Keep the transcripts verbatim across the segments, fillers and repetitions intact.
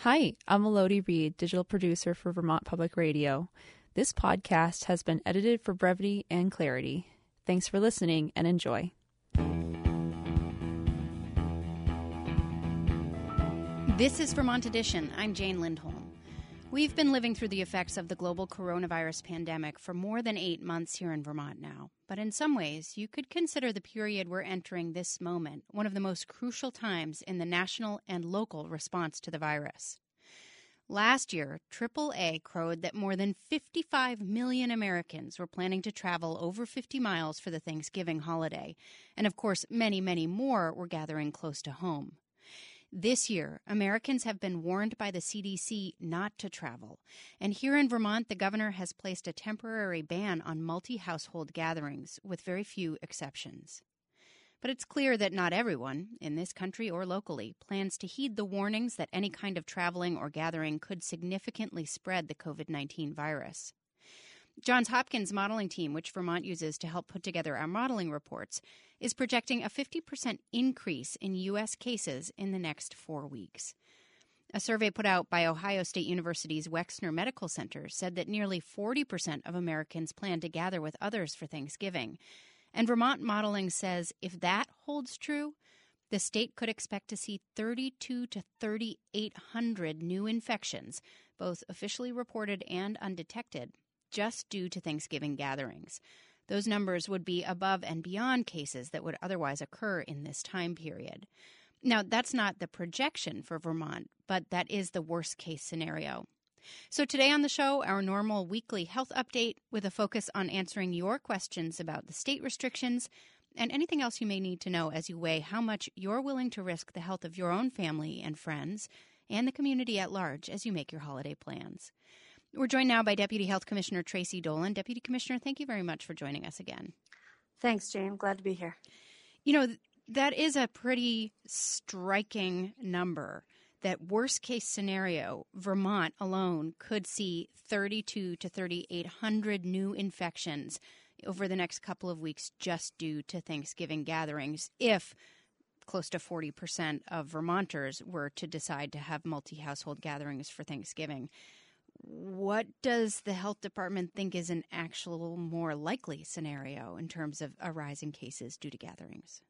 Hi, I'm Elodie Reed, digital producer for Vermont Public Radio. This podcast has been edited for brevity and clarity. Thanks for listening and enjoy. This is Vermont Edition. I'm Jane Lindholm. We've been living through the effects of the global coronavirus pandemic for more than eight months here in Vermont now. But in some ways, you could consider the period we're entering this moment one of the most crucial times in the national and local response to the virus. Last year, triple A crowed that more than fifty-five million Americans were planning to travel over fifty miles for the Thanksgiving holiday. And of course, many, many more were gathering close to home. This year, Americans have been warned by the C D C not to travel. And here in Vermont, the governor has placed a temporary ban on multi-household gatherings, with very few exceptions. But it's clear that not everyone, in this country or locally, plans to heed the warnings that any kind of traveling or gathering could significantly spread the covid nineteen virus. Johns Hopkins modeling team, which Vermont uses to help put together our modeling reports, is projecting a fifty percent increase in U S cases in the next four weeks. A survey put out by Ohio State University's Wexner Medical Center said that nearly forty percent of Americans plan to gather with others for Thanksgiving. And Vermont modeling says if that holds true, the state could expect to see thirty-two to thirty-eight hundred new infections, both officially reported and undetected, just due to Thanksgiving gatherings. Those numbers would be above and beyond cases that would otherwise occur in this time period. Now, that's not the projection for Vermont, but that is the worst-case scenario. So today on the show, our normal weekly health update with a focus on answering your questions about the state restrictions and anything else you may need to know as you weigh how much you're willing to risk the health of your own family and friends and the community at large as you make your holiday plans. We're joined now by Deputy Health Commissioner Tracy Dolan. Deputy Commissioner, thank you very much for joining us again. Thanks, Jane. Glad to be here. You know, that is a pretty striking number. That worst case scenario, Vermont alone could see thirty-two to thirty-eight hundred new infections over the next couple of weeks just due to Thanksgiving gatherings if close to forty percent of Vermonters were to decide to have multi-household gatherings for Thanksgiving. What does the health department think is an actual more likely scenario in terms of a rise in cases due to gatherings?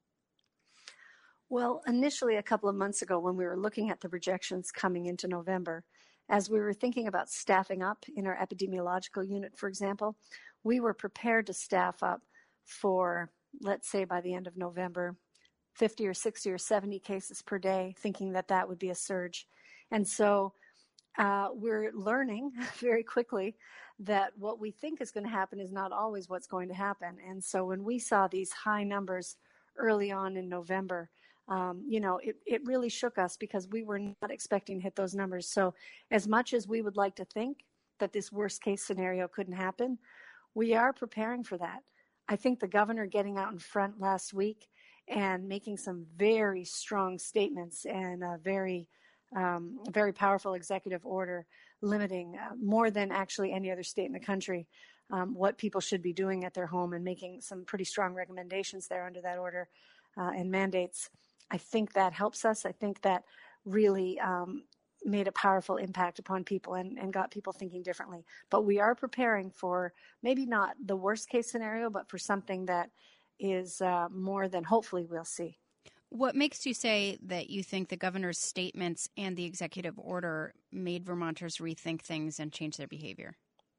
Well, initially a couple of months ago when we were looking at the projections coming into November, as we were thinking about staffing up in our epidemiological unit, for example, we were prepared to staff up for, let's say by the end of November, fifty or sixty or seventy cases per day, thinking that that would be a surge. And so Uh, we're learning very quickly that what we think is going to happen is not always what's going to happen. And so when we saw these high numbers early on in November, um, you know, it, it really shook us because we were not expecting to hit those numbers. So as much as we would like to think that this worst case scenario couldn't happen, we are preparing for that. I think the governor getting out in front last week and making some very strong statements and a very Um, a very powerful executive order limiting uh, more than actually any other state in the country um, what people should be doing at their home and making some pretty strong recommendations there under that order uh, and mandates. I think that helps us. I think that really um, made a powerful impact upon people and, and got people thinking differently. But we are preparing for maybe not the worst case scenario, but for something that is uh, more than hopefully we'll see. What makes you say that you think the governor's statements and the executive order made Vermonters rethink things and change their behavior?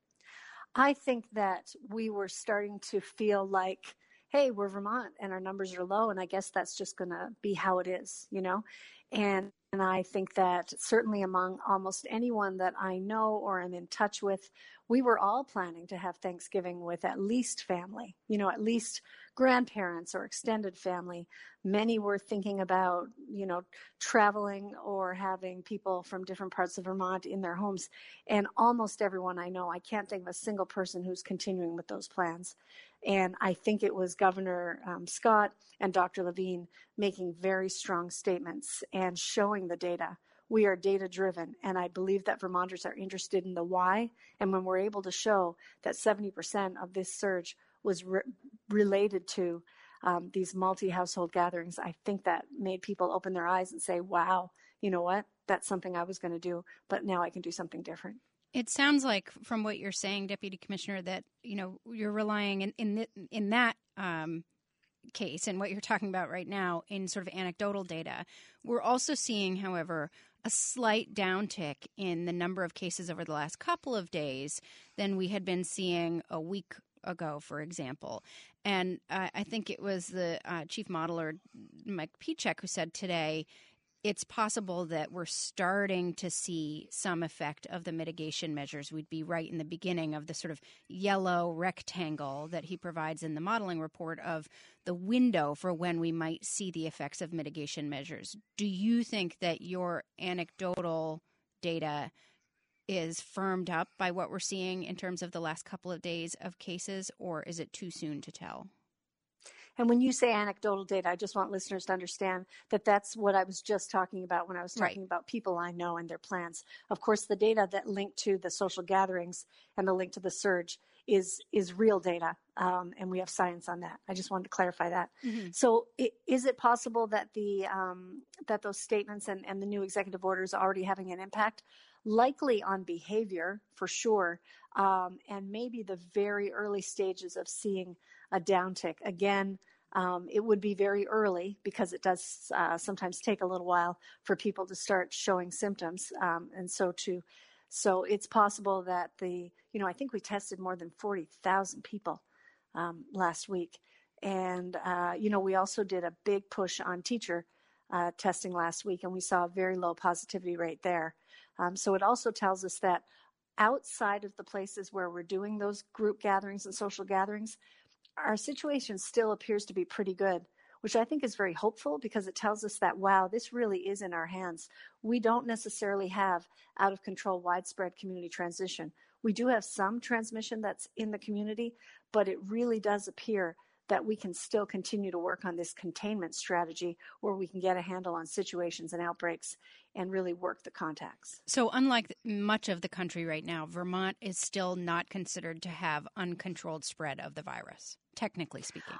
I think that we were starting to feel like, hey, we're Vermont and our numbers are low, and I guess that's just going to be how it is, you know? And and I think that certainly among almost anyone that I know or am in touch with, we were all planning to have Thanksgiving with at least family, you know, at least grandparents or extended family. Many were thinking about, you know, traveling or having people from different parts of Vermont in their homes. And almost everyone I know, I can't think of a single person who's continuing with those plans. And I think it was Governor um, Scott and Doctor Levine making very strong statements and showing the data. We are data driven, and I believe that Vermonters are interested in the why. And when we're able to show that seventy percent of this surge was re- related to um, these multi-household gatherings, I think that made people open their eyes and say, wow, you know what? that's something I was going to do, but now I can do something different. It sounds like, from what you're saying, Deputy Commissioner, that, you know, you're relying in in, the, in that um, case and what you're talking about right now in sort of anecdotal data. We're also seeing, however, a slight downtick in the number of cases over the last couple of days than we had been seeing a week ago, for example. And uh, I think it was the uh, chief modeler, Mike Piechek, who said today, it's possible that we're starting to see some effect of the mitigation measures. We'd be right in the beginning of the sort of yellow rectangle that he provides in the modeling report of the window for when we might see the effects of mitigation measures. Do you think that your anecdotal data is firmed up by what we're seeing in terms of the last couple of days of cases, or is it too soon to tell? And when you say anecdotal data, I just want listeners to understand that that's what I was just talking about when I was talking right. about people I know and their plans. Of course, the data that linked to the social gatherings and the link to the surge is is real data, um, and we have science on that. I just wanted to clarify that. Mm-hmm. So it, is it possible that the um, that those statements and, and the new executive orders are already having an impact? Likely on behavior, for sure, um, and maybe the very early stages of seeing a downtick. Again, um, it would be very early because it does uh, sometimes take a little while for people to start showing symptoms, um, and so to, so it's possible that the, you know, I think we tested more than forty thousand people um, last week, and uh, you know, we also did a big push on teacher uh, testing last week, and we saw a very low positivity rate there. Um, so it also tells us that outside of the places where we're doing those group gatherings and social gatherings, our situation still appears to be pretty good, which I think is very hopeful because it tells us that, wow, this really is in our hands. We don't necessarily have out of control widespread community transition. We do have some transmission that's in the community, but it really does appear that we can still continue to work on this containment strategy where we can get a handle on situations and outbreaks and really work the contacts. So unlike much of the country right now, Vermont is still not considered to have uncontrolled spread of the virus, technically speaking.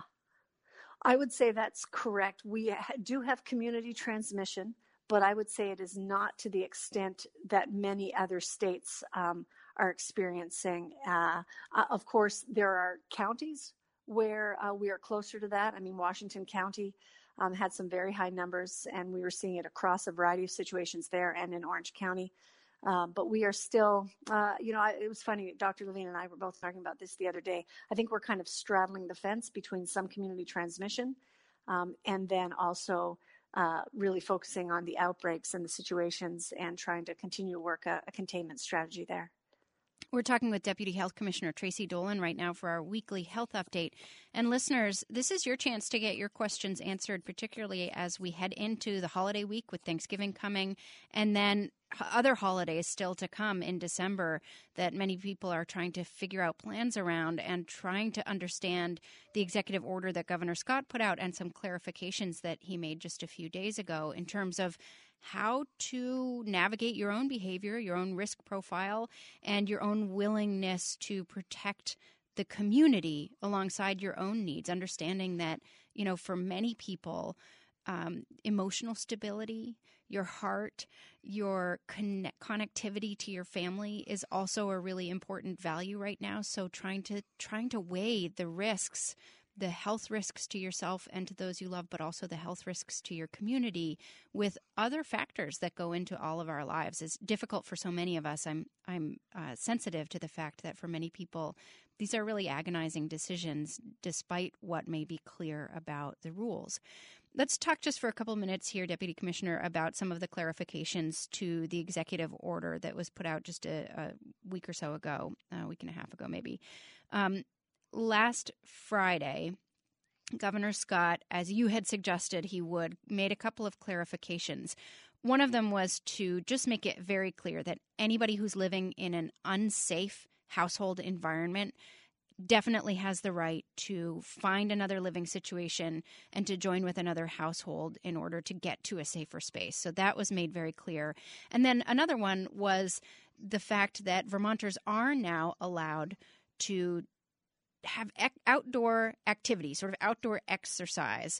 I would say that's correct. We do have community transmission, but I would say it is not to the extent that many other states um, are experiencing. Uh, uh, of course, there are counties where uh, we are closer to that. I mean, Washington County um, had some very high numbers, and we were seeing it across a variety of situations there and in Orange County. Um, but we are still, uh, you know, I, it was funny, Doctor Levine and I were both talking about this the other day. I think we're kind of straddling the fence between some community transmission um, and then also uh, really focusing on the outbreaks and the situations and trying to continue to work a, a containment strategy there. We're talking with Deputy Health Commissioner Tracy Dolan right now for our weekly health update. And listeners, this is your chance to get your questions answered, particularly as we head into the holiday week with Thanksgiving coming and then other holidays still to come in December that many people are trying to figure out plans around and trying to understand the executive order that Governor Scott put out and some clarifications that he made just a few days ago in terms of how to navigate your own behavior, your own risk profile, and your own willingness to protect the community alongside your own needs, understanding that, you know, for many people, um, emotional stability, your heart, your connect- connectivity to your family is also a really important value right now. So trying to trying to weigh the risks, the health risks to yourself and to those you love, but also the health risks to your community with other factors that go into all of our lives is difficult for so many of us. I'm I'm uh, sensitive to the fact that for many people, these are really agonizing decisions, despite what may be clear about the rules. Let's talk just for a couple minutes here, Deputy Commissioner, about some of the clarifications to the executive order that was put out just a, a week or so ago, a week and a half ago maybe. Um, Last Friday, Governor Scott, as you had suggested he would, made a couple of clarifications. One of them was to just make it very clear that anybody who's living in an unsafe household environment definitely has the right to find another living situation and to join with another household in order to get to a safer space. So that was made very clear. And then another one was the fact that Vermonters are now allowed to have ec- outdoor activity, sort of outdoor exercise,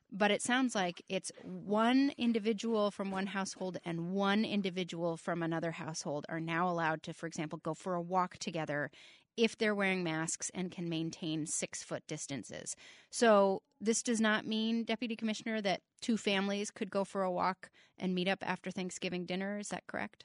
But it sounds like it's one individual from one household and one individual from another household are now allowed to, for example, go for a walk together if they're wearing masks and can maintain six-foot distances. So this does not mean, Deputy Commissioner, that two families could go for a walk and meet up after Thanksgiving dinner. Is that correct?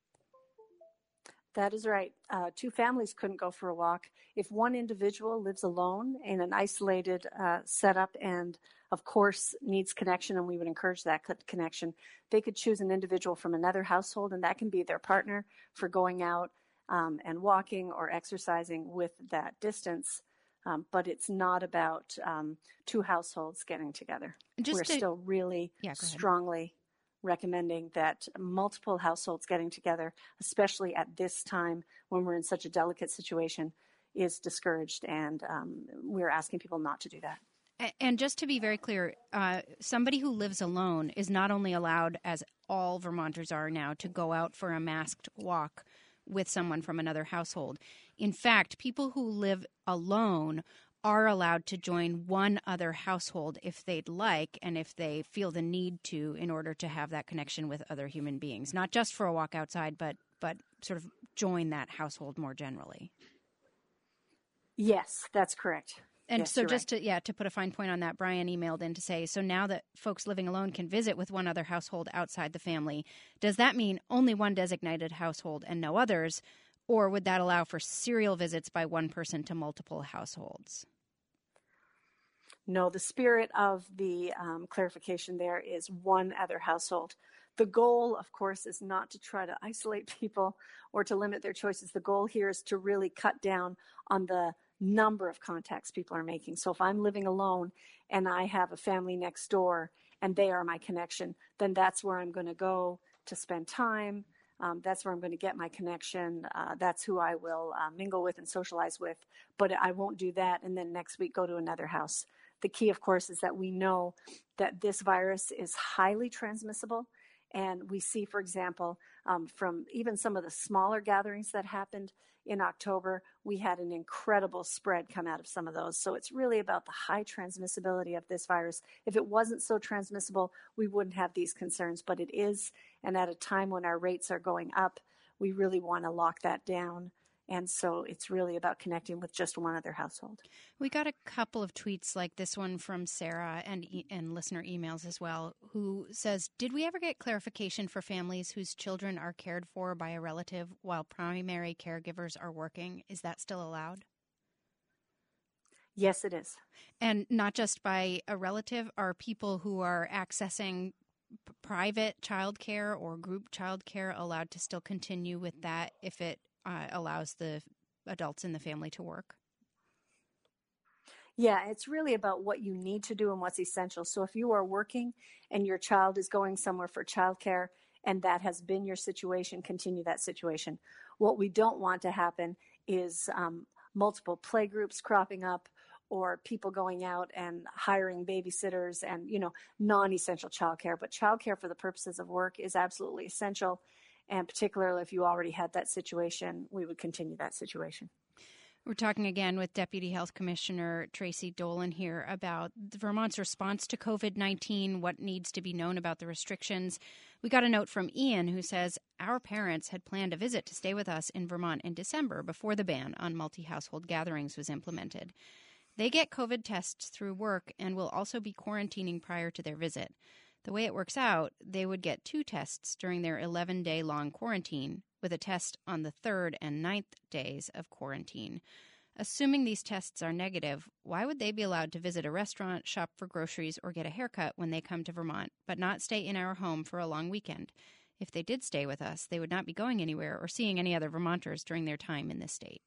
That is right. Uh, two families couldn't go for a walk. If one individual lives alone in an isolated uh, setup and, of course, needs connection, and we would encourage that connection, they could choose an individual from another household, and that can be their partner for going out um, and walking or exercising with that distance. Um, but it's not about um, two households getting together. Just We're to, still really yeah, strongly recommending that multiple households getting together, especially at this time when we're in such a delicate situation, is discouraged, and um, we're asking people not to do that. And just to be very clear, uh, somebody who lives alone is not only allowed, as all Vermonters are now, to go out for a masked walk with someone from another household. In fact, people who live alone are allowed to join one other household if they'd like and if they feel the need to in order to have that connection with other human beings, not just for a walk outside, but but sort of join that household more generally. Yes, that's correct. And yes, so just right. to, yeah, to put a fine point on that, Brian emailed in to say, so now that folks living alone can visit with one other household outside the family, does that mean only one designated household and no others? Or would that allow for serial visits by one person to multiple households? No, the spirit of the um, clarification there is one other household. The goal, of course, is not to try to isolate people or to limit their choices. The goal here is to really cut down on the number of contacts people are making. So if I'm living alone and I have a family next door and they are my connection, then that's where I'm going to go to spend time. Um, that's where I'm going to get my connection. Uh, that's who I will uh, mingle with and socialize with. But I won't do that and then next week go to another house. The key, of course, is that we know that this virus is highly transmissible. And we see, for example, um, from even some of the smaller gatherings that happened in October, we had an incredible spread come out of some of those. So it's really about the high transmissibility of this virus. If it wasn't so transmissible, we wouldn't have these concerns, but it is. And at a time when our rates are going up, we really want to lock that down. And so it's really about connecting with just one other household. We got a couple of tweets like this one from Sarah and e- and listener emails as well, who says, did we ever get clarification for families whose children are cared for by a relative while primary caregivers are working? Is that still allowed? Yes, it is. And not just by a relative, are people who are accessing p- private childcare or group childcare allowed to still continue with that if it Uh, allows the adults in the family to work? Yeah, it's really about what you need to do and what's essential. So if you are working and your child is going somewhere for childcare and that has been your situation, continue that situation. What we don't want to happen is um, multiple play groups cropping up or people going out and hiring babysitters and, you know, non-essential childcare. But childcare for the purposes of work is absolutely essential. And particularly if you already had that situation, we would continue that situation. We're talking again with Deputy Health Commissioner Tracy Dolan here about Vermont's response to COVID nineteen, what needs to be known about the restrictions. We got a note from Ian who says, our parents had planned a visit to stay with us in Vermont in December before the ban on multi-household gatherings was implemented. They get COVID tests through work and will also be quarantining prior to their visit. The way it works out, they would get two tests during their eleven-day long quarantine, with a test on the third and ninth days of quarantine. Assuming these tests are negative, why would they be allowed to visit a restaurant, shop for groceries, or get a haircut when they come to Vermont, but not stay in our home for a long weekend? If they did stay with us, they would not be going anywhere or seeing any other Vermonters during their time in this state.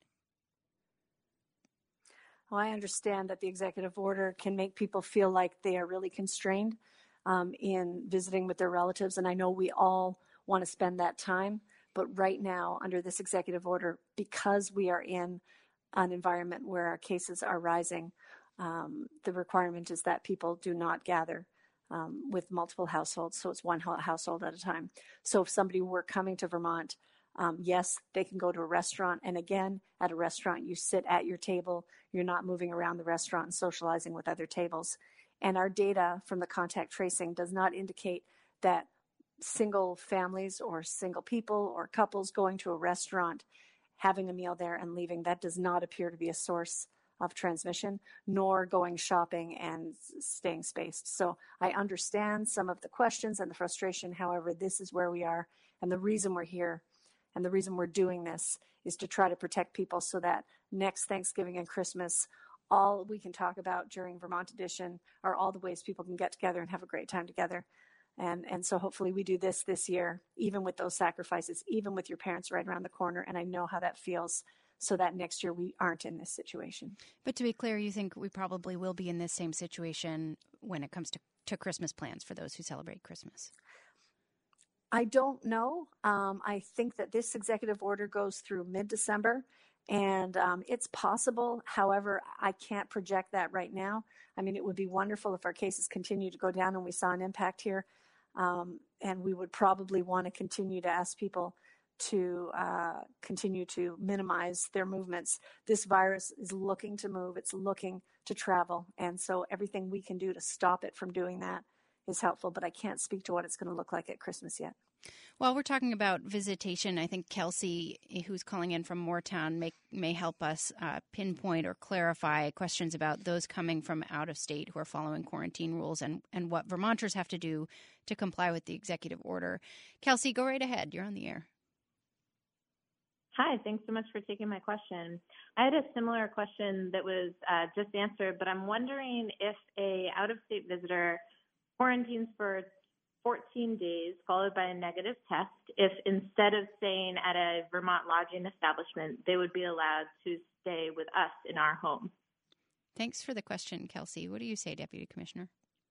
Well, I understand that the executive order can make people feel like they are really constrained Um, in visiting with their relatives. And I know we all want to spend that time. But right now, under this executive order, because we are in an environment where our cases are rising, um, the requirement is that people do not gather um, with multiple households. So it's one household at a time. So if somebody were coming to Vermont, um, yes, they can go to a restaurant. And again, at a restaurant, you sit at your table. You're not moving around the restaurant and socializing with other tables. And our data from the contact tracing does not indicate that single families or single people or couples going to a restaurant, having a meal there and leaving, that does not appear to be a source of transmission, nor going shopping and staying spaced. So I understand some of the questions and the frustration. However, this is where we are. And the reason we're here and the reason we're doing this is to try to protect people so that next Thanksgiving and Christmas, all we can talk about during Vermont Edition are all the ways people can get together and have a great time together. And and so hopefully we do this this year, even with those sacrifices, even with your parents right around the corner. And I know how that feels, so that next year we aren't in this situation. But to be clear, you think we probably will be in this same situation when it comes to, to Christmas plans for those who celebrate Christmas? I don't know. Um, I think that this executive order goes through mid-December, and um, it's possible. However, I can't project that right now. I mean, it would be wonderful if our cases continue to go down and we saw an impact here. Um, and we would probably want to continue to ask people to uh, continue to minimize their movements. This virus is looking to move. It's looking to travel. And so everything we can do to stop it from doing that is helpful. But I can't speak to what it's going to look like at Christmas yet. While we're talking about visitation, I think Kelsey, who's calling in from Moortown, may, may help us uh, pinpoint or clarify questions about those coming from out of state who are following quarantine rules and, and what Vermonters have to do to comply with the executive order. Kelsey, go right ahead. You're on the air. Hi, thanks so much for taking my question. I had a similar question that was uh, just answered, but I'm wondering if a out-of-state visitor quarantines for fourteen days followed by a negative test, if instead of staying at a Vermont lodging establishment, they would be allowed to stay with us in our home. Thanks for the question, Kelsey. What do you say, Deputy Commissioner?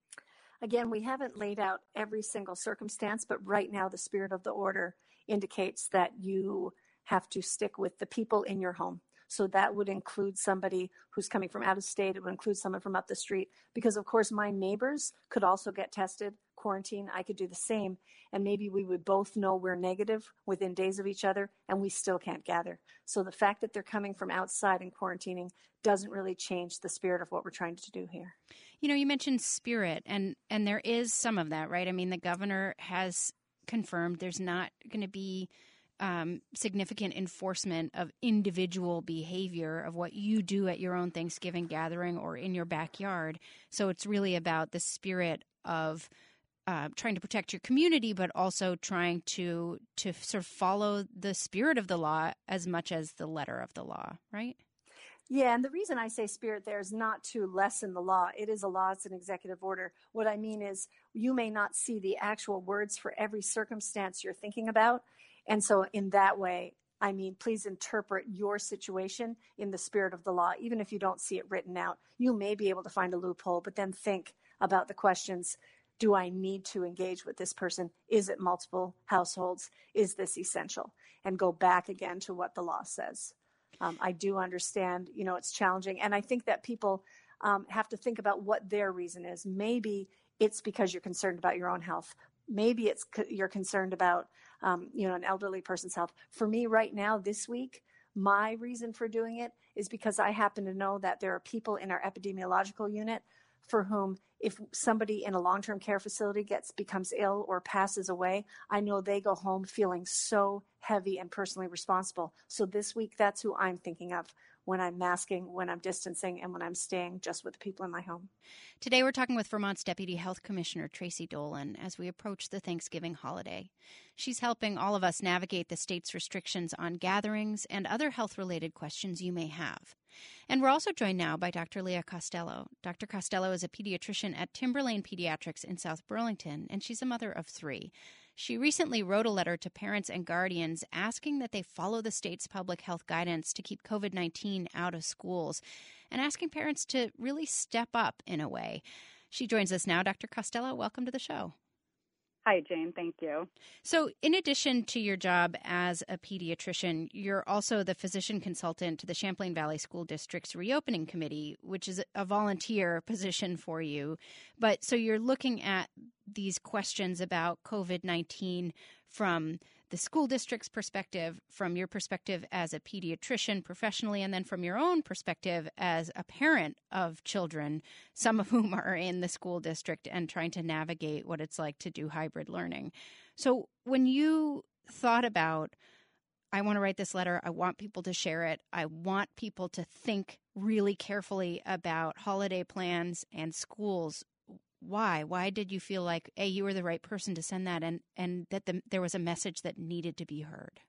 Again, we haven't laid out every single circumstance, but right now the spirit of the order indicates that you have to stick with the people in your home. So that would include somebody who's coming from out of state. It would include someone from up the street, because of course my neighbors could also get tested, quarantine. I could do the same. And maybe we would both know we're negative within days of each other, and we still can't gather. So the fact that they're coming from outside and quarantining doesn't really change the spirit of what we're trying to do here. You know, you mentioned spirit, and, and there is some of that, right? I mean, the governor has confirmed there's not going to be Um, significant enforcement of individual behavior of what you do at your own Thanksgiving gathering or in your backyard. So it's really about the spirit of uh, trying to protect your community, but also trying to to sort of follow the spirit of the law as much as the letter of the law, right? Yeah, and the reason I say spirit there is not to lessen the law. It is a law, it's an executive order. What I mean is you may not see the actual words for every circumstance you're thinking about. And so in that way, I mean, please interpret your situation in the spirit of the law. Even if you don't see it written out, you may be able to find a loophole, but then think about the questions. Do I need to engage with this person? Is it multiple households? Is this essential? And go back again to what the law says. Um, I do understand, you know, it's challenging. And I think that people um, have to think about what their reason is. Maybe it's because you're concerned about your own health. Maybe it's you're concerned about, um, you know, an elderly person's health. For me right now, this week, my reason for doing it is because I happen to know that there are people in our epidemiological unit for whom if somebody in a long-term care facility gets becomes ill or passes away, I know they go home feeling so heavy and personally responsible. So this week, that's who I'm thinking of when I'm masking, when I'm distancing, and when I'm staying just with the people in my home. Today, we're talking with Vermont's Deputy Health Commissioner Tracy Dolan as we approach the Thanksgiving holiday. She's helping all of us navigate the state's restrictions on gatherings and other health-related questions you may have. And we're also joined now by Doctor Leah Costello. Doctor Costello is a pediatrician at Timberlane Pediatrics in South Burlington, and she's a mother of three. She recently wrote a letter to parents and guardians asking that they follow the state's public health guidance to keep covid nineteen out of schools and asking parents to really step up in a way. She joins us now. Doctor Costello, welcome to the show. Hi, Jane. Thank you. So in addition to your job as a pediatrician, you're also the physician consultant to the Champlain Valley School District's Reopening Committee, which is a volunteer position for you. But so you're looking at these questions about covid nineteen from the school district's perspective, from your perspective as a pediatrician professionally, and then from your own perspective as a parent of children, some of whom are in the school district and trying to navigate what it's like to do hybrid learning. So when you thought about, I want to write this letter, I want people to share it, I want people to think really carefully about holiday plans and schools, why? Why did you feel like, A, you were the right person to send that, and, and that the, there was a message that needed to be heard?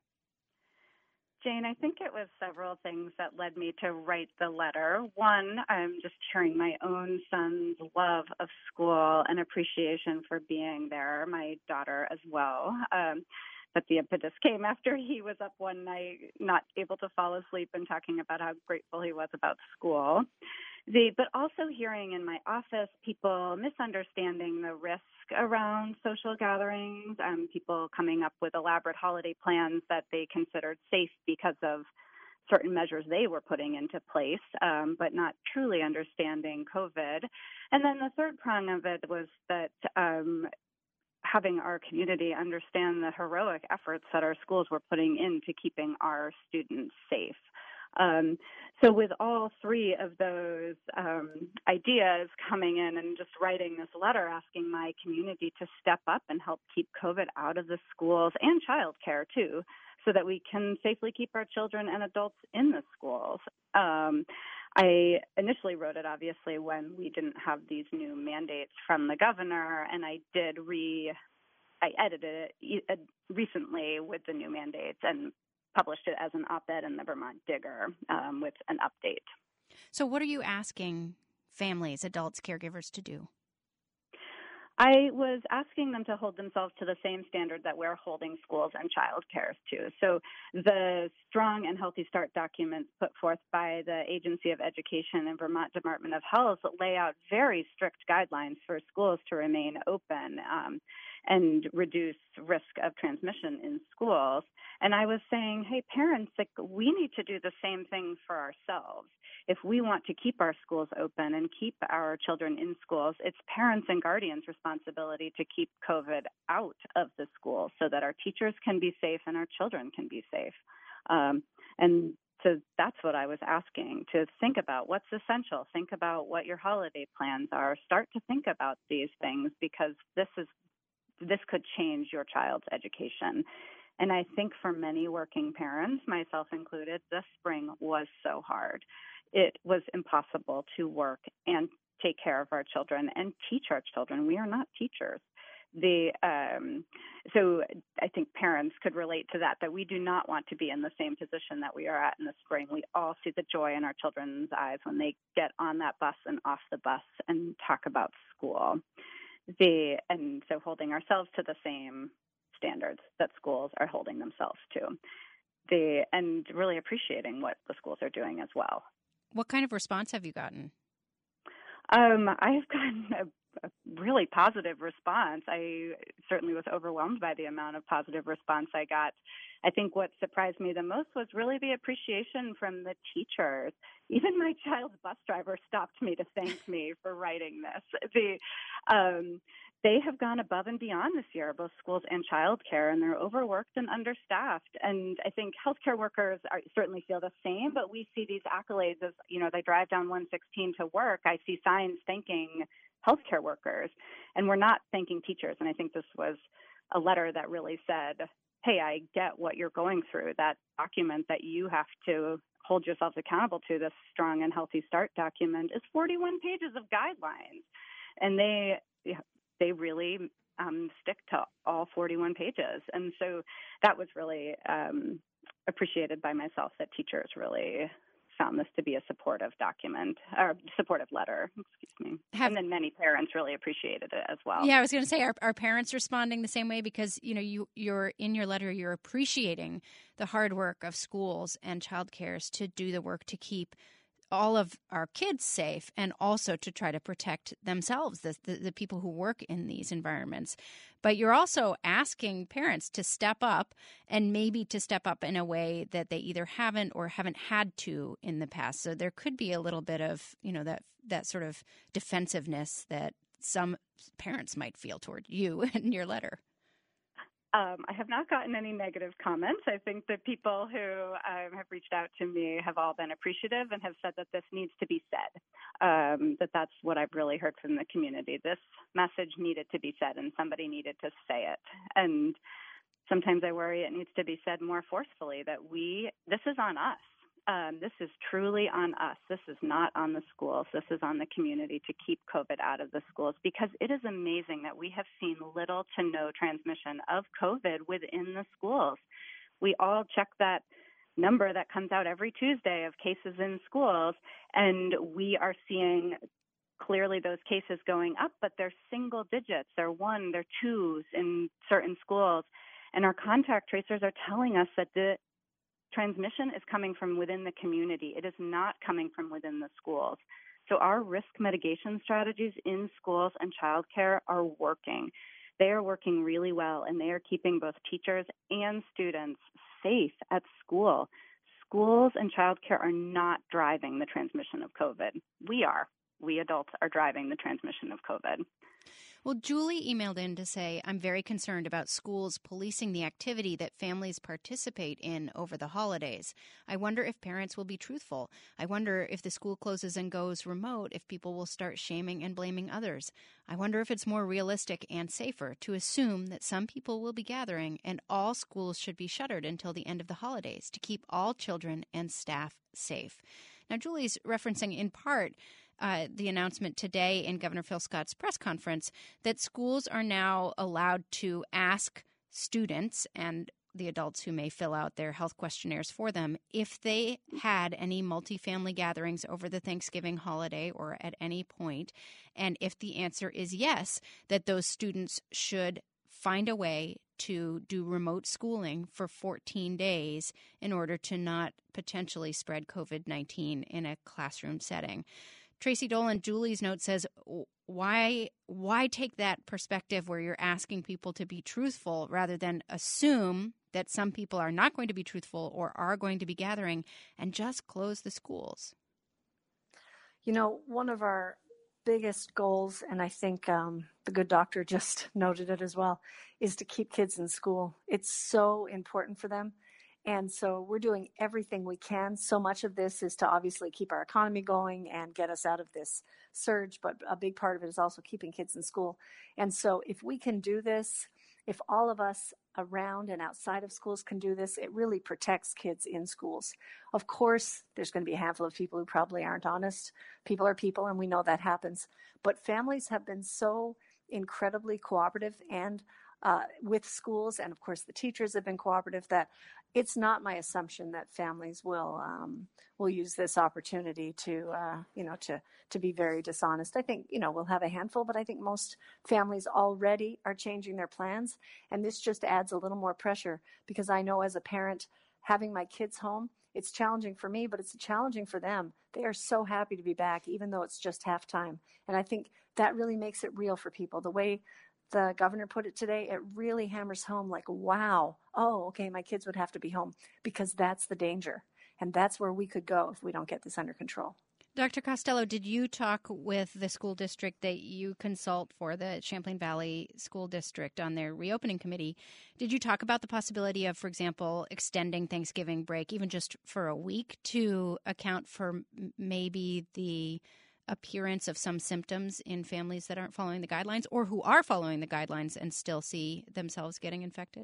Jane, I think it was several things that led me to write the letter. One, I'm just hearing my own son's love of school and appreciation for being there, my daughter as well. Um, but the impetus came after he was up one night, not able to fall asleep, and talking about how grateful he was about school. The, but also hearing in my office people misunderstanding the risk around social gatherings, um, people coming up with elaborate holiday plans that they considered safe because of certain measures they were putting into place, um, but not truly understanding COVID. And then the third prong of it was that um, having our community understand the heroic efforts that our schools were putting into keeping our students safe. Um, so with all three of those um, ideas coming in and just writing this letter asking my community to step up and help keep COVID out of the schools and childcare too, so that we can safely keep our children and adults in the schools. Um, I initially wrote it, obviously, when we didn't have these new mandates from the governor, and I did re, I edited it recently with the new mandates and published it as an op-ed in the Vermont Digger um, with an update. So what are you asking families, adults, caregivers to do? I was asking them to hold themselves to the same standard that we're holding schools and childcare to. So the Strong and Healthy Start documents put forth by the Agency of Education and Vermont Department of Health lay out very strict guidelines for schools to remain open um, and reduce risk of transmission in schools. And I was saying, hey, parents, like, we need to do the same thing for ourselves. If we want to keep our schools open and keep our children in schools, it's parents and guardians' responsibility to keep COVID out of the schools so that our teachers can be safe and our children can be safe. Um, and so that's what I was asking, to think about what's essential. Think about what your holiday plans are. Start to think about these things, because this is this could change your child's education. And I think for many working parents, myself included, this spring was so hard. It was impossible to work and take care of our children and teach our children. We are not teachers. The um, so I think parents could relate to that, that we do not want to be in the same position that we are at in the spring. We all see the joy in our children's eyes when they get on that bus and off the bus and talk about school. The and so holding ourselves to the same standards that schools are holding themselves to. The and really appreciating what the schools are doing as well. What kind of response have you gotten? Um, I've gotten a, a really positive response. I certainly was overwhelmed by the amount of positive response I got. I think what surprised me the most was really the appreciation from the teachers. Even my child's bus driver stopped me to thank me for writing this. The, um, they have gone above and beyond this year, both schools and childcare, and they're overworked and understaffed. And I think healthcare workers are, certainly feel the same, but we see these accolades as, you know, they drive down one sixteen to work. I see signs thanking healthcare workers, and we're not thanking teachers. And I think this was a letter that really said, hey, I get what you're going through. That document that you have to hold yourselves accountable to, this Strong and Healthy Start document, is forty-one pages of guidelines. And they they really um, stick to all forty-one pages. And so that was really um, appreciated by myself, that teachers really found this to be a supportive document, or supportive letter, excuse me. Have, and then many parents really appreciated it as well. Yeah, I was going to say, are, are parents responding the same way? Because, you know, you, you're in your letter, you're appreciating the hard work of schools and childcares to do the work to keep all of our kids safe, and also to try to protect themselves, the, the, the people who work in these environments. But you're also asking parents to step up, and maybe to step up in a way that they either haven't or haven't had to in the past. So there could be a little bit of, you know, that that sort of defensiveness that some parents might feel toward you in your letter. Um, I have not gotten any negative comments. I think the people who um, have reached out to me have all been appreciative and have said that this needs to be said, um, that that's what I've really heard from the community. This message needed to be said, and somebody needed to say it. And sometimes I worry it needs to be said more forcefully, that we, this is on us. Um, this is truly on us. This is not on the schools. This is on the community to keep COVID out of the schools, because it is amazing that we have seen little to no transmission of COVID within the schools. We all check that number that comes out every Tuesday of cases in schools, and we are seeing clearly those cases going up, but they're single digits. They're one, they're twos in certain schools. And our contact tracers are telling us that the transmission is coming from within the community. It is not coming from within the schools. So our risk mitigation strategies in schools and childcare are working. They are working really well, and they are keeping both teachers and students safe at school. Schools and childcare are not driving the transmission of COVID. We are. We adults are driving the transmission of COVID. Well, Julie emailed in to say, I'm very concerned about schools policing the activity that families participate in over the holidays. I wonder if parents will be truthful. I wonder if the school closes and goes remote, if people will start shaming and blaming others. I wonder if it's more realistic and safer to assume that some people will be gathering and all schools should be shuttered until the end of the holidays to keep all children and staff safe. Now, Julie's referencing in part Uh, the announcement today in Governor Phil Scott's press conference that schools are now allowed to ask students and the adults who may fill out their health questionnaires for them if they had any multifamily gatherings over the Thanksgiving holiday or at any point. And if the answer is yes, that those students should find a way to do remote schooling for fourteen days in order to not potentially spread COVID nineteen in a classroom setting. Tracy Dolan, Julie's note says, why why take that perspective where you're asking people to be truthful rather than assume that some people are not going to be truthful or are going to be gathering, and just close the schools? You know, one of our biggest goals, and I think um, the good doctor just noted it as well, is to keep kids in school. It's so important for them. And so we're doing everything we can. So much of this is to obviously keep our economy going and get us out of this surge, but a big part of it is also keeping kids in school. And so if we can do this, if all of us around and outside of schools can do this, it really protects kids in schools. Of course, there's going to be a handful of people who probably aren't honest. People are people, and we know that happens. But families have been so incredibly cooperative and uh, with schools, and of course the teachers have been cooperative, that it's not my assumption that families will um, will use this opportunity to uh, you know to to be very dishonest. I think you know we'll have a handful, but I think most families already are changing their plans, and this just adds a little more pressure, because I know as a parent having my kids home, it's challenging for me, but it's challenging for them. They are so happy to be back, even though it's just halftime, and I think that really makes it real for people. The way the governor put it today, it really hammers home like, wow, oh, okay, my kids would have to be home, because that's the danger. And that's where we could go if we don't get this under control. Doctor Costello, did you talk with the school district that you consult for, the Champlain Valley School District, on their reopening committee? Did you talk about the possibility of, for example, extending Thanksgiving break, even just for a week, to account for maybe the appearance of some symptoms in families that aren't following the guidelines, or who are following the guidelines and still see themselves getting infected?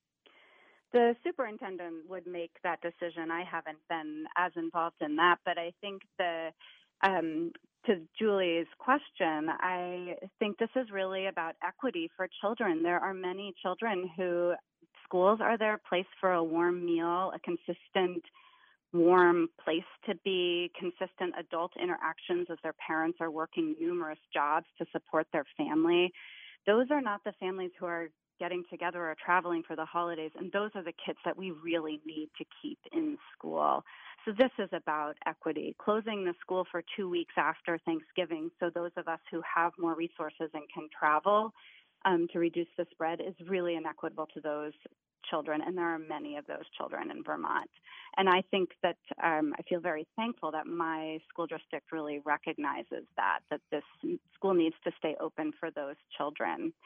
The superintendent would make that decision. I haven't been as involved in that, but I think the um, to Julie's question, I think this is really about equity for children. There are many children who schools are their place for a warm meal, a consistent warm place to be, consistent adult interactions as their parents are working numerous jobs to support their family. Those are not the families who are getting together or traveling for the holidays, and those are the kids that we really need to keep in school. So this is about equity, closing the school for two weeks after Thanksgiving, so those of us who have more resources and can travel um, to reduce the spread is really inequitable to those children, and there are many of those children in Vermont. And I think that um, I feel very thankful that my school district really recognizes that, that this school needs to stay open for those children.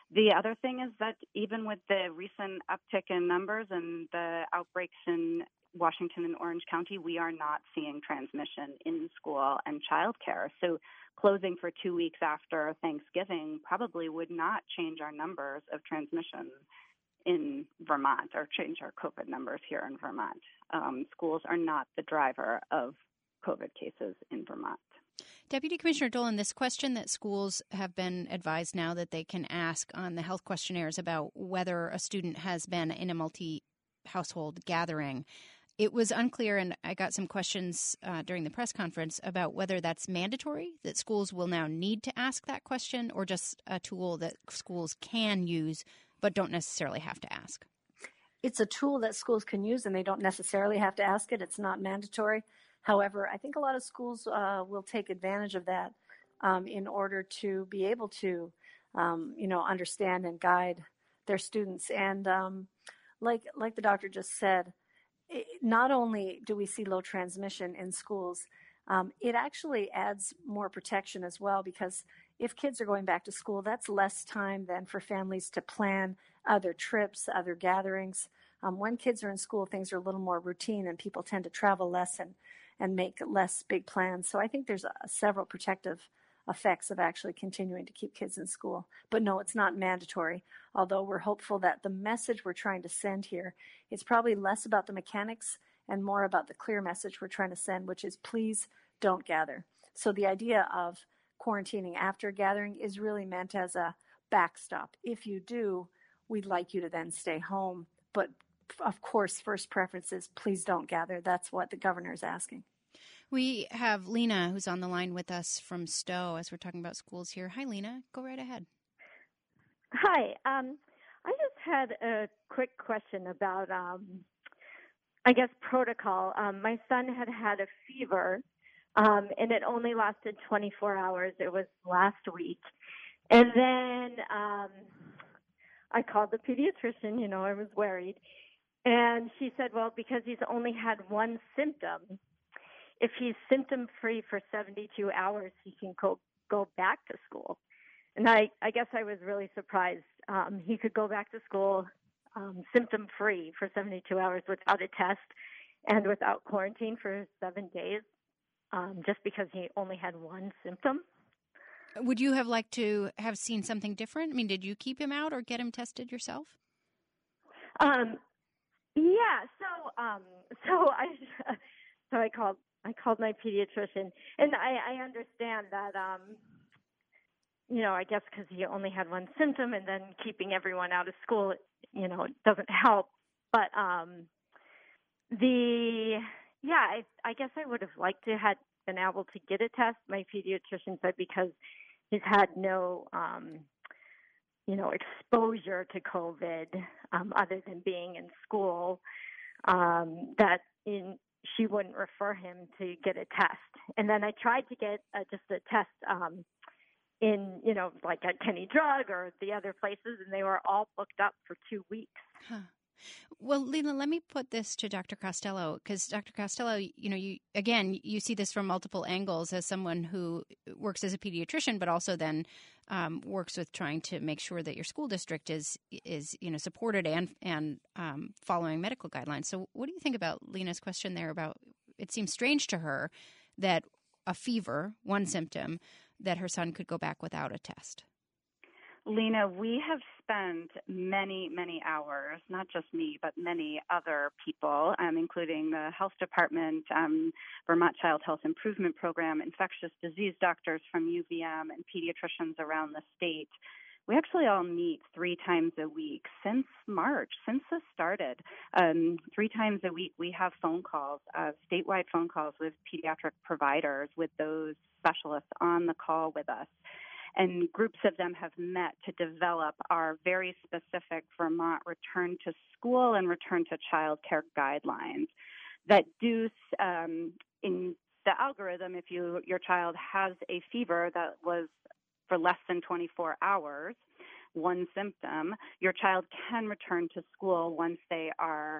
The other thing is that even with the recent uptick in numbers and the outbreaks in Washington and Orange County, we are not seeing transmission in school and childcare. So closing for two weeks after Thanksgiving probably would not change our numbers of transmission in Vermont or change our COVID numbers here in Vermont. Um, schools are not the driver of COVID cases in Vermont. Deputy Commissioner Dolan, this question that schools have been advised now that they can ask on the health questionnaires about whether a student has been in a multi-household gathering, it was unclear, and I got some questions uh, during the press conference about whether that's mandatory, that schools will now need to ask that question, or just a tool that schools can use but don't necessarily have to ask. It's a tool that schools can use, and they don't necessarily have to ask it. It's not mandatory. However, I think a lot of schools uh, will take advantage of that um, in order to be able to, um, you know, understand and guide their students. And um, like like the doctor just said, it, not only do we see low transmission in schools, um, it actually adds more protection as well, because if kids are going back to school, that's less time than for families to plan other trips, other gatherings. Um, when kids are in school, things are a little more routine, and people tend to travel less and and make less big plans. So I think there's uh, several protective effects of actually continuing to keep kids in school. But no, it's not mandatory, although we're hopeful that the message we're trying to send here is probably less about the mechanics and more about the clear message we're trying to send, which is please don't gather. So the idea of quarantining after a gathering is really meant as a backstop. If you do, we'd like you to then stay home. But of course, first preference is please don't gather. That's what the governor is asking. We have Lena, who's on the line with us from Stowe, as we're talking about schools here. Hi, Lena. Go right ahead. Hi. Um, I just had a quick question about, um, I guess, protocol. Um, my son had had a fever, um, and it only lasted twenty-four hours. It was last week. And then um, I called the pediatrician. You know, I was worried. And she said, well, because he's only had one symptom, if he's symptom-free for seventy-two hours, he can go, go back to school. And I, I guess I was really surprised. Um, he could go back to school um, symptom-free for seventy-two hours without a test and without quarantine for seven days, um, just because he only had one symptom. Would you have liked to have seen something different? I mean, did you keep him out or get him tested yourself? Um, yeah. So, um, so I, so I called, I called my pediatrician, and I, I understand that, um, you know, I guess because he only had one symptom, and then keeping everyone out of school, you know, doesn't help. But um, the, yeah, I, I guess I would have liked to have been able to get a test. My pediatrician said because he's had no, um, you know, exposure to COVID um, other than being in school, um, that in, she wouldn't refer him to get a test. And then I tried to get uh, just a test um, in, you know, like at Kenny Drug or the other places, and they were all booked up for two weeks. Huh. Well, Lena, let me put this to Doctor Costello, because Doctor Costello, you know, you again, you see this from multiple angles as someone who works as a pediatrician, but also then um, works with trying to make sure that your school district is is you know supported and and um, following medical guidelines. So, what do you think about Lena's question there? About it seems strange to her that a fever, one symptom, that her son could go back without a test. Lena, we have spent many, many hours, not just me, but many other people, um, including the health department, um, Vermont Child Health Improvement Program, infectious disease doctors from U V M, and pediatricians around the state. We actually all meet three times a week since March, since this started. Um, three times a week we have phone calls, uh, statewide phone calls with pediatric providers, with those specialists on the call with us. And groups of them have met to develop our very specific Vermont return to school and return to child care guidelines that do, um, in the algorithm, if you your child has a fever that was for less than twenty-four hours, one symptom, your child can return to school once they are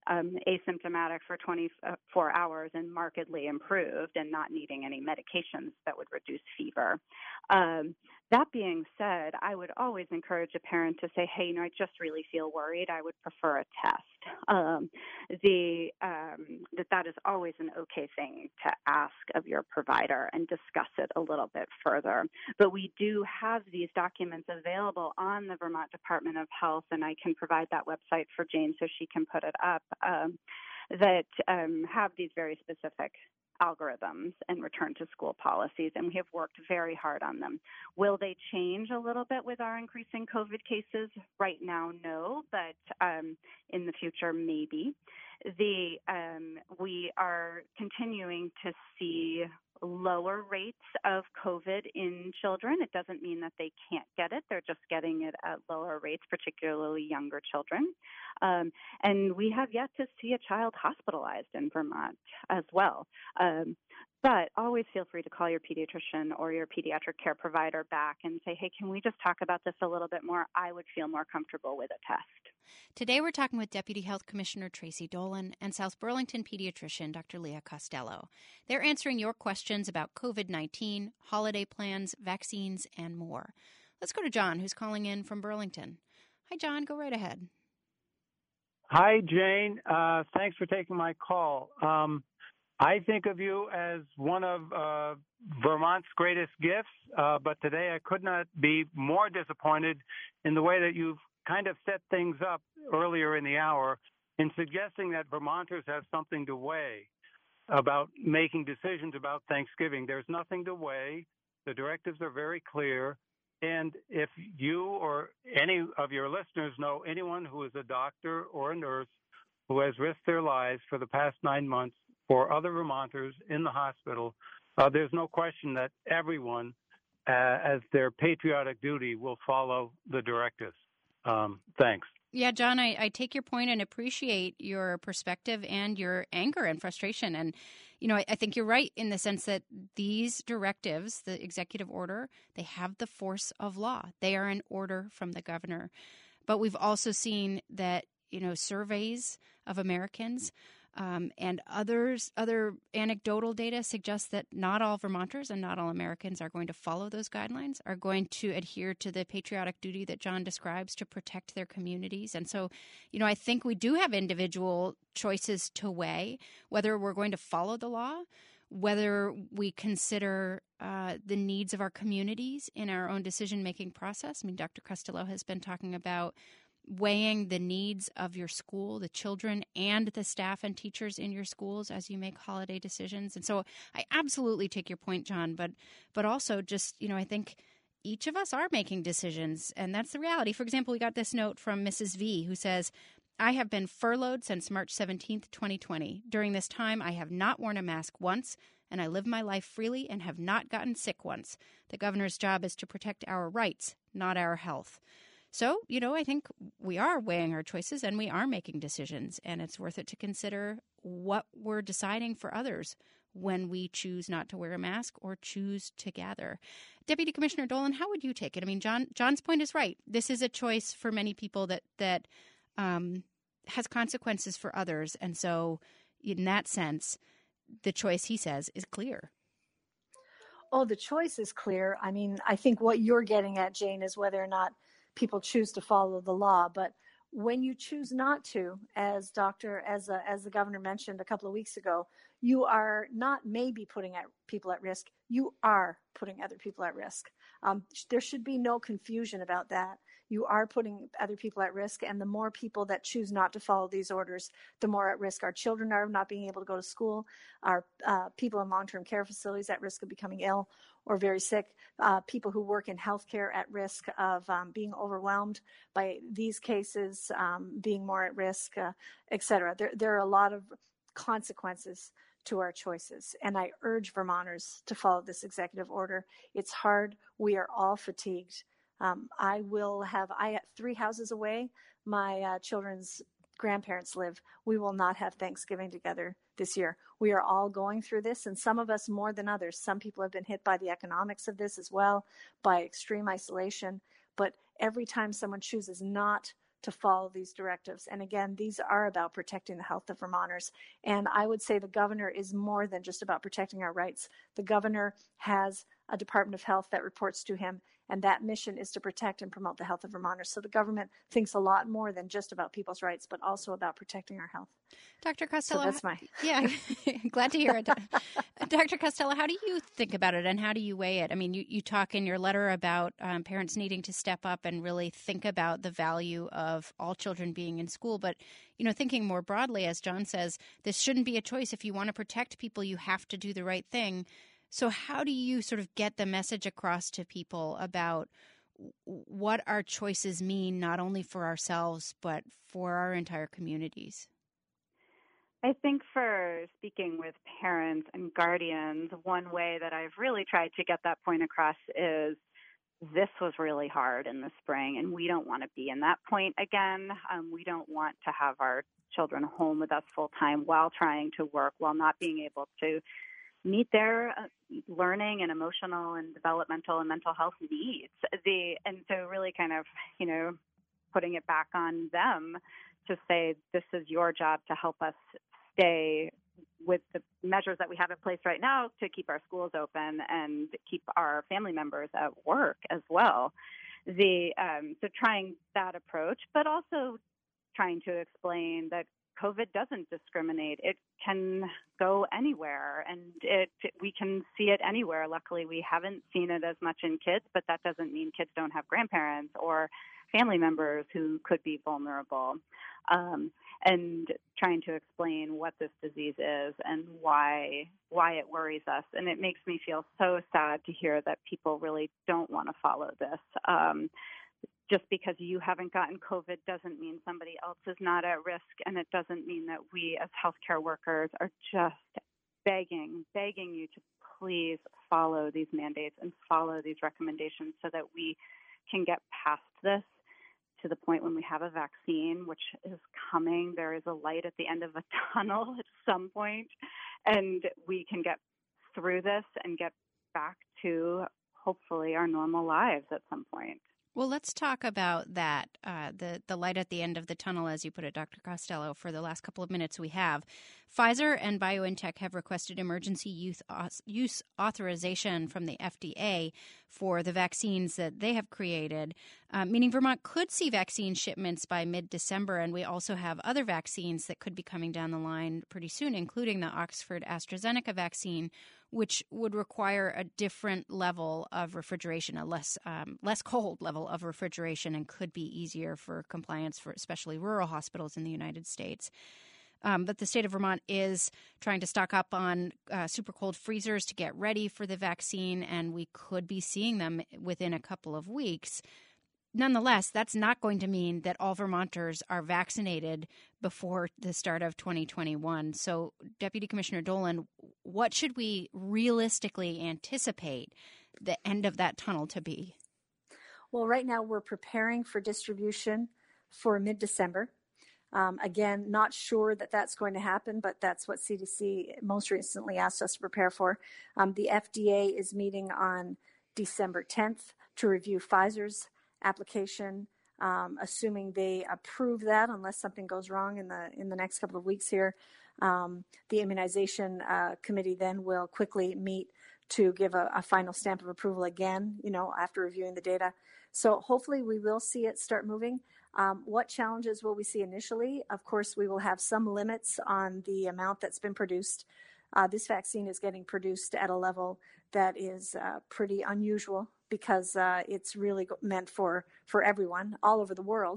um, asymptomatic for twenty-four hours and markedly improved and not needing any medications that would reduce fever. Um, that being said, I would always encourage a parent to say, hey, you know, I just really feel worried. I would prefer a test. Um, the um, that that is always an okay thing to ask of your provider and discuss it a little bit further. But we do have these documents available on the Vermont Department of Health, and I can provide that website for Jane so she can put it up, um, that um, have these very specific algorithms and return to school policies, and we have worked very hard on them. Will they change a little bit with our increasing COVID cases? Right now, no, but um, in the future, maybe. The um, we are continuing to see lower rates of COVID in children. It doesn't mean that they can't get it. They're just getting it at lower rates, particularly younger children. Um, and we have yet to see a child hospitalized in Vermont as well. Um, but always feel free to call your pediatrician or your pediatric care provider back and say, hey, can we just talk about this a little bit more? I would feel more comfortable with a test. Today we're talking with Deputy Health Commissioner Tracy Dolan and South Burlington pediatrician Doctor Leah Costello. They're answering your questions about COVID nineteen, holiday plans, vaccines, and more. Let's go to John, who's calling in from Burlington. Hi, John. Go right ahead. Hi, Jane. Uh, thanks for taking my call. Um, I think of you as one of uh, Vermont's greatest gifts, uh, but today I could not be more disappointed in the way that you've kind of set things up earlier in the hour in suggesting that Vermonters have something to weigh about making decisions about Thanksgiving. There's nothing to weigh. The directives are very clear. And if you or any of your listeners know anyone who is a doctor or a nurse who has risked their lives for the past nine months for other Vermonters in the hospital, uh, there's no question that everyone, uh, as their patriotic duty, will follow the directives. Um, thanks. Yeah, John, I, I take your point and appreciate your perspective and your anger and frustration. And, you know, I, I think you're right in the sense that these directives, the executive order, they have the force of law. They are an order from the governor. But we've also seen that, you know, surveys of Americans Um, and others, other anecdotal data suggests that not all Vermonters and not all Americans are going to follow those guidelines, are going to adhere to the patriotic duty that John describes to protect their communities. And so, you know, I think we do have individual choices to weigh, whether we're going to follow the law, whether we consider uh, the needs of our communities in our own decision-making process. I mean, Doctor Costello has been talking about weighing the needs of your school, the children, and the staff and teachers in your schools as you make holiday decisions. And so I absolutely take your point, John, but but also just, you know, I think each of us are making decisions, and that's the reality. For example, we got this note from Missus V who says, I have been furloughed since March seventeenth, twenty twenty. During this time, I have not worn a mask once, and I live my life freely and have not gotten sick once. The governor's job is to protect our rights, not our health. So, you know, I think we are weighing our choices and we are making decisions, and it's worth it to consider what we're deciding for others when we choose not to wear a mask or choose to gather. Deputy Commissioner Dolan, how would you take it? I mean, John, John's point is right. This is a choice for many people that, that um, has consequences for others. And so in that sense, the choice, he says, is clear. Oh, the choice is clear. I mean, I think what you're getting at, Jane, is whether or not people choose to follow the law. But when you choose not to, as Doctor, as a, as the governor mentioned a couple of weeks ago, you are not maybe putting at people at risk. You are putting other people at risk. Um, there should be no confusion about that. You are putting other people at risk, and the more people that choose not to follow these orders, the more at risk our children are of not being able to go to school, our uh, people in long-term care facilities at risk of becoming ill or very sick, uh, people who work in healthcare at risk of um, being overwhelmed by these cases, um, being more at risk, uh, et cetera. There, there are a lot of consequences to our choices, and I urge Vermonters to follow this executive order. It's hard. We are all fatigued. Um, I will have, I three houses away, my uh, children's grandparents live. We will not have Thanksgiving together this year. We are all going through this, and some of us more than others. Some people have been hit by the economics of this as well, by extreme isolation. But every time someone chooses not to follow these directives. And again, these are about protecting the health of Vermonters. And I would say the governor is more than just about protecting our rights. The governor has a Department of Health that reports to him, and that mission is to protect and promote the health of Vermonters. So the government thinks a lot more than just about people's rights, but also about protecting our health. Doctor Costello, so that's my yeah, glad to hear it. Doctor Costello, how do you think about it, and how do you weigh it? I mean, you, you talk in your letter about um, parents needing to step up and really think about the value of all children being in school. But, you know, thinking more broadly, as John says, this shouldn't be a choice. If you want to protect people, you have to do the right thing. So how do you sort of get the message across to people about what our choices mean, not only for ourselves, but for our entire communities? I think for speaking with parents and guardians, one way that I've really tried to get that point across is this was really hard in the spring, and we don't want to be in that point again. Um, we don't want to have our children home with us full time while trying to work, while not being able to meet their uh, learning and emotional and developmental and mental health needs. The and so really kind of, you know, putting it back on them to say, this is your job to help us stay with the measures that we have in place right now to keep our schools open and keep our family members at work as well. The um, so trying that approach, but also trying to explain that COVID doesn't discriminate. It can go anywhere, and it we can see it anywhere. Luckily, we haven't seen it as much in kids, but that doesn't mean kids don't have grandparents or family members who could be vulnerable. Um, and trying to explain what this disease is and why why it worries us. And it makes me feel so sad to hear that people really don't want to follow this. Um, Just because you haven't gotten COVID doesn't mean somebody else is not at risk, and it doesn't mean that we as healthcare workers are just begging, begging you to please follow these mandates and follow these recommendations so that we can get past this to the point when we have a vaccine, which is coming. There is a light at the end of a tunnel at some point, and we can get through this and get back to hopefully our normal lives at some point. Well, let's talk about that, uh, the, the light at the end of the tunnel, as you put it, Doctor Costello, for the last couple of minutes we have. Pfizer and BioNTech have requested emergency use, use authorization from the F D A for the vaccines that they have created, uh, meaning Vermont could see vaccine shipments by mid-December, and we also have other vaccines that could be coming down the line pretty soon, including the Oxford AstraZeneca vaccine, which would require a different level of refrigeration, a less um, less cold level of refrigeration, and could be easier for compliance for especially rural hospitals in the United States. Um, but the state of Vermont is trying to stock up on uh, super cold freezers to get ready for the vaccine, and we could be seeing them within a couple of weeks. Nonetheless, that's not going to mean that all Vermonters are vaccinated before the start of twenty twenty-one. So, Deputy Commissioner Dolan, what should we realistically anticipate the end of that tunnel to be? Well, right now we're preparing for distribution for mid-December. Um, again, not sure that that's going to happen, but that's what C D C most recently asked us to prepare for. Um, the F D A is meeting on December tenth to review Pfizer's application, um, assuming they approve that, unless something goes wrong in the in the next couple of weeks here. Um, the immunization uh, committee then will quickly meet to give a, a final stamp of approval again, you know, after reviewing the data. So hopefully we will see it start moving. Um, what challenges will we see initially? Of course, we will have some limits on the amount that's been produced. Uh, this vaccine is getting produced at a level that is uh, pretty unusual because uh, it's really meant for, for everyone all over the world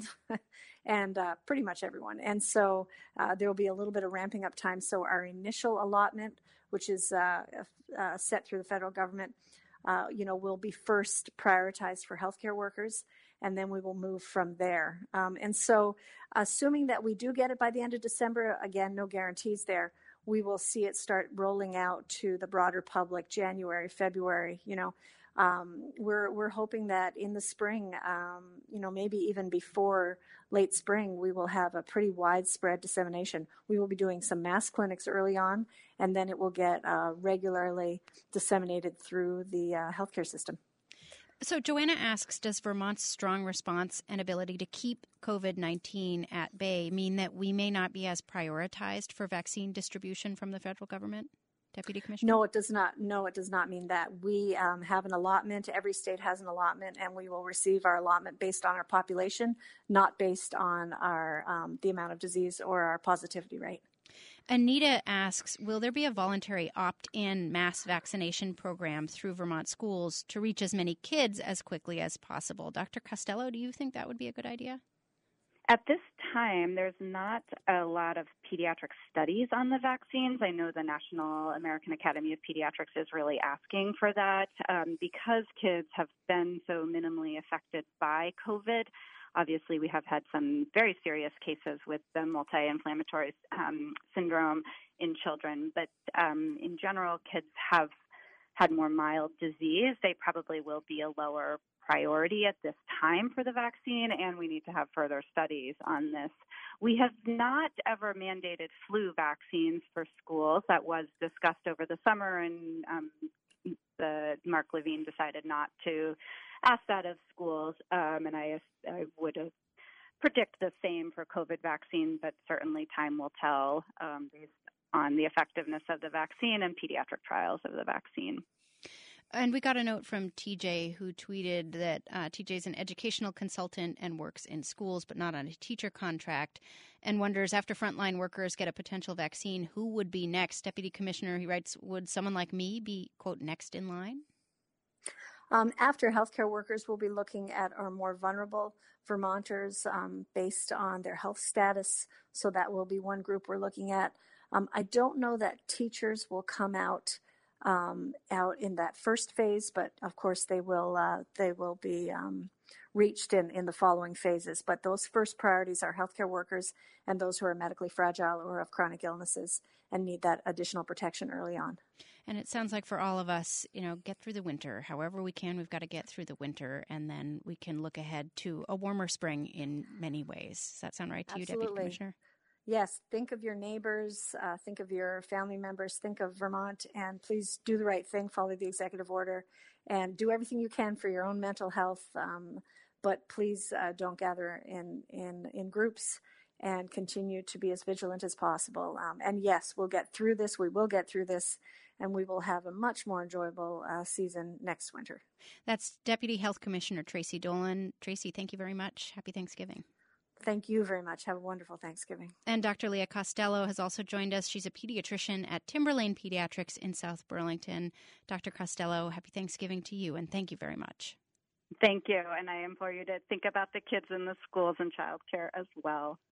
and uh, pretty much everyone. And so uh, there will be a little bit of ramping up time. So our initial allotment, which is uh, uh, set through the federal government, uh, you know, will be first prioritized for healthcare workers, and then we will move from there. Um, and so assuming that we do get it by the end of December, again, no guarantees there, we will see it start rolling out to the broader public January, February, you know. Um, we're we're hoping that in the spring, um, you know, maybe even before late spring, we will have a pretty widespread dissemination. We will be doing some mass clinics early on, and then it will get uh, regularly disseminated through the uh, healthcare system. So Joanna asks, does Vermont's strong response and ability to keep COVID nineteen at bay mean that we may not be as prioritized for vaccine distribution from the federal government? Deputy Commissioner? No, it does not. No, it does not mean that. We um, have an allotment. Every state has an allotment, and we will receive our allotment based on our population, not based on our um, the amount of disease or our positivity rate. Anita asks, will there be a voluntary opt-in mass vaccination program through Vermont schools to reach as many kids as quickly as possible? Doctor Costello, do you think that would be a good idea? At this time, there's not a lot of pediatric studies on the vaccines. I know the National American Academy of Pediatrics is really asking for that um, because kids have been so minimally affected by COVID. Obviously, we have had some very serious cases with the multi-inflammatory um, syndrome in children, but um, in general, kids have had more mild disease. They probably will be a lower priority at this time for the vaccine, and we need to have further studies on this. We have not ever mandated flu vaccines for schools. That was discussed over the summer, and um, the Mark Levine decided not to ask that of schools, um, and I, I would uh, predict the same for COVID vaccine, but certainly time will tell um, based on the effectiveness of the vaccine and pediatric trials of the vaccine. And we got a note from T J who tweeted that uh, T J is an educational consultant and works in schools, but not on a teacher contract, and wonders, after frontline workers get a potential vaccine, who would be next? Deputy Commissioner, he writes, would someone like me be, quote, next in line? Um, after healthcare workers, we'll be looking at our more vulnerable Vermonters um, based on their health status. So that will be one group we're looking at. Um, I don't know that teachers will come out Um, out in that first phase, but of course they will uh, they will be um, reached in, in the following phases. But those first priorities are healthcare workers and those who are medically fragile or have chronic illnesses and need that additional protection early on. And it sounds like for all of us, you know, get through the winter. However we can, we've got to get through the winter, and then we can look ahead to a warmer spring in many ways. Does that sound right to Absolutely. you, Deputy Commissioner? Yes, think of your neighbors, uh, think of your family members, think of Vermont, and please do the right thing, follow the executive order, and do everything you can for your own mental health. Um, but please uh, don't gather in, in, in groups, and continue to be as vigilant as possible. Um, and yes, we'll get through this. We will get through this, and we will have a much more enjoyable uh, season next winter. That's Deputy Health Commissioner Tracy Dolan. Tracy, thank you very much. Happy Thanksgiving. Thank you very much. Have a wonderful Thanksgiving. And Doctor Leah Costello has also joined us. She's a pediatrician at Timberlane Pediatrics in South Burlington. Doctor Costello, happy Thanksgiving to you, and thank you very much. Thank you, and I implore you to think about the kids in the schools and childcare as well.